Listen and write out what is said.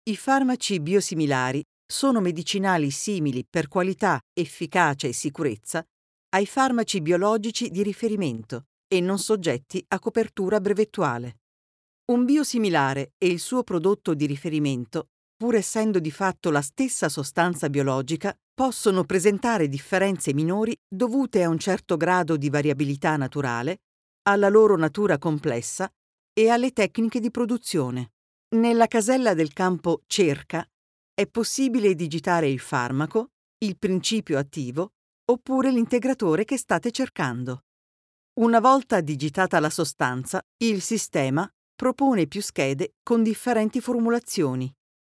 I farmaci biosimilari sono medicinali simili per qualità, efficacia e sicurezza ai farmaci biologici di riferimento e non soggetti a copertura brevettuale. Un biosimilare e il suo prodotto di riferimento, pur essendo di fatto la stessa sostanza biologica, possono presentare differenze minori dovute a un certo grado di variabilità naturale, alla loro natura complessa e alle tecniche di produzione. Nella casella del campo Cerca è possibile digitare il farmaco, il principio attivo oppure l'integratore che state cercando. Una volta digitata la sostanza, il sistema propone più schede con differenti formulazioni.